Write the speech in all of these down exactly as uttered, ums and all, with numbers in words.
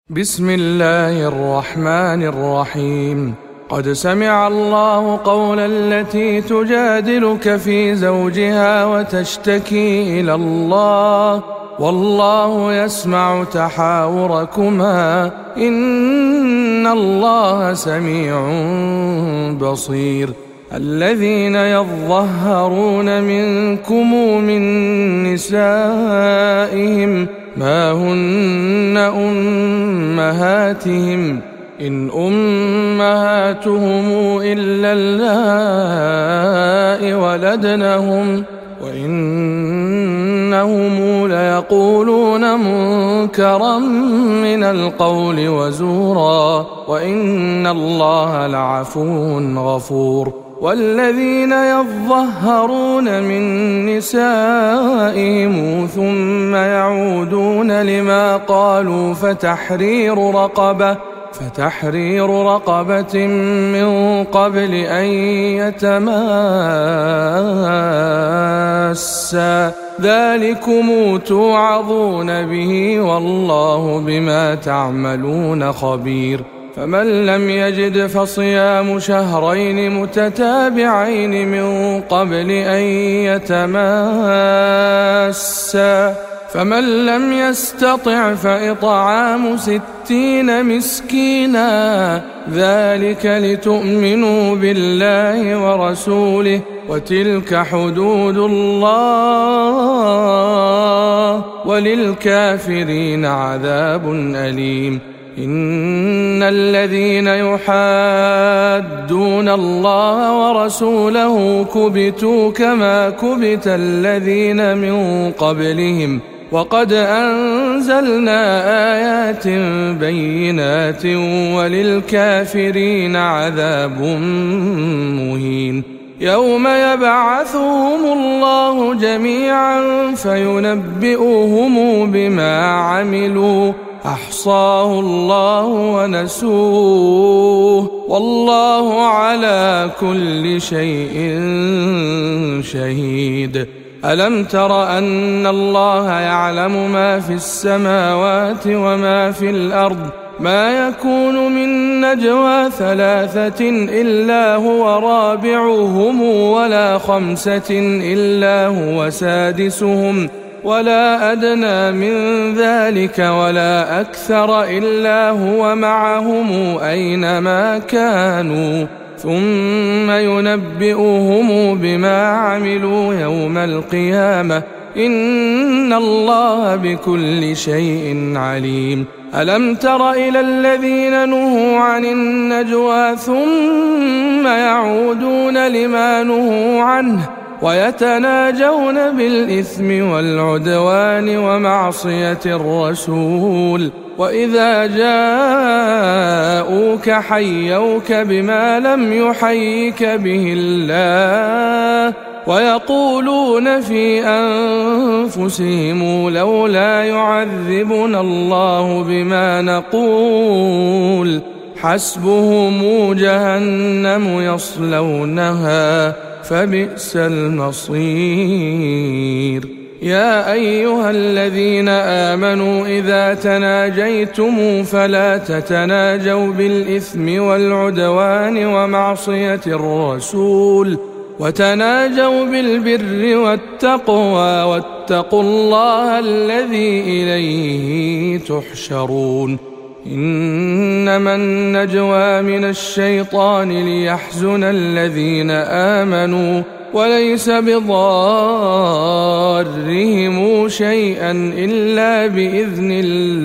بسم الله الرحمن الرحيم. قد سمع الله قول التي تجادلك في زوجها وتشتكي إلى الله والله يسمع تحاوركما إن الله سميع بصير. الذين يظهرون منكم من نسائهم ما هن أمهاتهم إن أمهاتهم إلا اللائي ولدنهم وإنهم ليقولون منكرا من القول وزورا وإن الله لعفو غفور. والذين يظهرون من نسائهم ثم يعودون لما قالوا فتحرير رقبة فتحرير رقبة من قبل أن يتماسا ذلكم توعظون به والله بما تعملون خبير. فمن لم يجد فصيام شهرين متتابعين من قبل أن يتماسا فمن لم يستطع فإطعام ستين مسكينا ذلك لتؤمنوا بالله ورسوله وتلك حدود الله وللكافرين عذاب أليم. إن الذين يحادون الله ورسوله كبتوا كما كبت الذين من قبلهم وقد أنزلنا آيات بينات وللكافرين عذاب مهين. يوم يبعثهم الله جميعا فينبئهم بما عملوا أحصاه الله ونسوه والله على كل شيء شهيد. ألم تر أن الله يعلم ما في السماوات وما في الأرض ما يكون من نجوى ثلاثة إلا هو رابعهم ولا خمسة إلا هو سادسهم ولا أدنى من ذلك ولا أكثر إلا هو معهم أينما كانوا ثم ينبئهم بما عملوا يوم القيامة إن الله بكل شيء عليم. ألم تر إلى الذين نهوا عن النجوى ثم يعودون لما نهوا عنه ويتناجون بالإثم والعدوان ومعصية الرسول وإذا جاءوك حيوك بما لم يحيك به الله ويقولون في أنفسهم لولا يعذبنا الله بما نقول حسبهم جهنم يصلونها فبئس المصير. يا أيها الذين آمنوا إذا تناجيتم فلا تتناجوا بالإثم والعدوان ومعصية الرسول وتناجوا بالبر والتقوى واتقوا الله الذي إليه تحشرون. إنما النجوى من الشيطان ليحزن الذين آمنوا وليس بضارهم شيئا إلا بإذن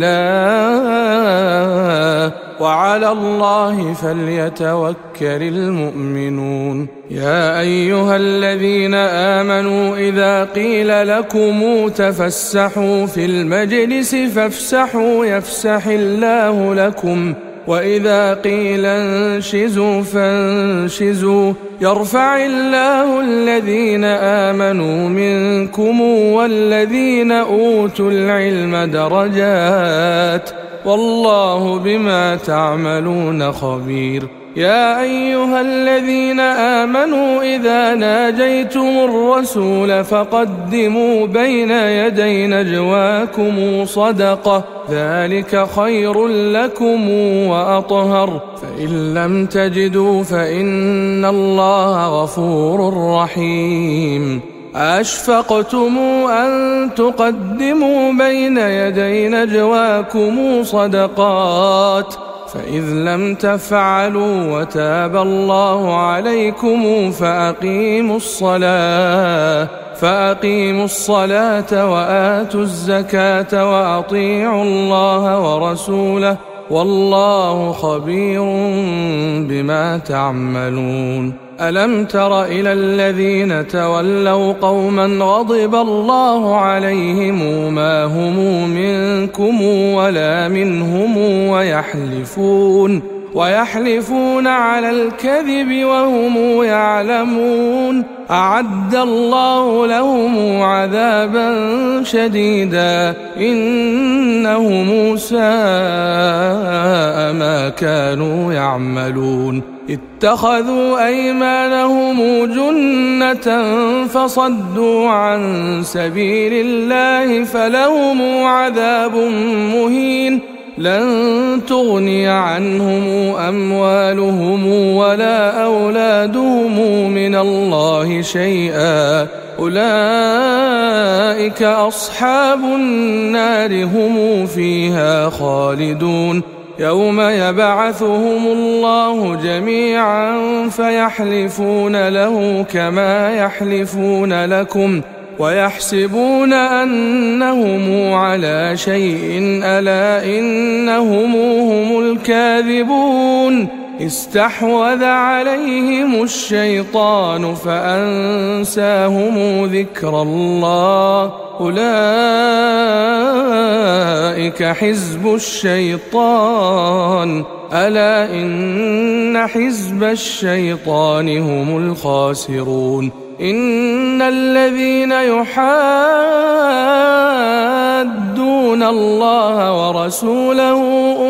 الله وعلى الله فليتوكل المؤمنون. يا أيها الذين آمنوا إذا قيل لكم تفسحوا في المجلس فافسحوا يفسح الله لكم وإذا قيل انشزوا فانشزوا يرفع الله الذين آمنوا منكم والذين أوتوا العلم درجات والله بما تعملون خبير. يا أيها الذين آمنوا إذا ناجيتم الرسول فقدموا بين يدي نجواكم صدقة ذلك خير لكم وأطهر فإن لم تجدوا فإن الله غفور رحيم أشفقتم أن تقدموا بين يدي نجواكم صدقات فإذ لم تفعلوا وتاب الله عليكم فأقيموا الصلاة فأقيموا الصلاة وآتوا الزكاة وأطيعوا الله ورسوله والله خبير بما تعملون ألم تر إلى الذين تولوا قوما غضب الله عليهم ما هم منكم ولا منهم ويحلفون ويحلفون على الكذب وهم يعلمون أعد الله لهم عذابا شديدا إنهم ساء ما كانوا يعملون اتخذوا أيمانهم جنة فصدوا عن سبيل الله فلهم عذاب مهين لن تغني عنهم أموالهم ولا أولادهم من الله شيئا أولئك أصحاب النار هم فيها خالدون يوم يبعثهم الله جميعا فيحلفون له كما يحلفون لكم ويحسبون أنهم على شيء ألا إنهم هم الكاذبون استحوذ عليهم الشيطان فأنساهم ذكر الله أولئك حزب الشيطان ألا إن حزب الشيطان هم الخاسرون إن الذين يحادون الله ورسوله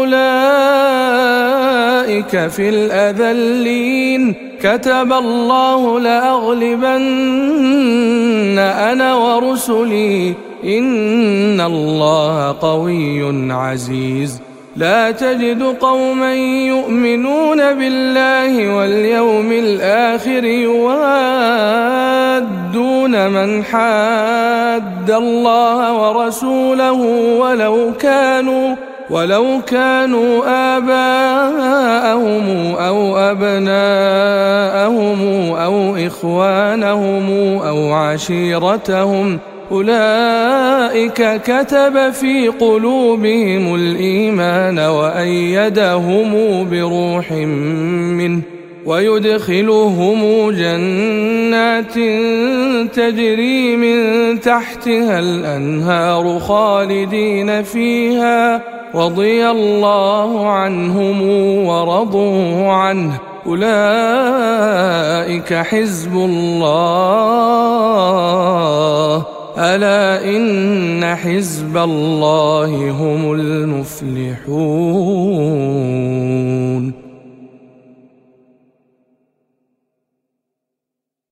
أولئك في الأذلين كتب الله لأغلبن أنا ورسلي إن الله قوي عزيز لا تجد قوما يؤمنون بالله واليوم الآخر يوادون من حاد الله ورسوله ولو كانوا ولو كانوا آباءهم أو أبناءهم أو إخوانهم أو عشيرتهم أولئك كتب في قلوبهم الإيمان وأيدهم بروح منه ويدخلهم جنات تجري من تحتها الأنهار خالدين فيها رضي الله عنهم ورضوا عنه أولئك حزب الله ألا إن حزب الله هم المفلحون.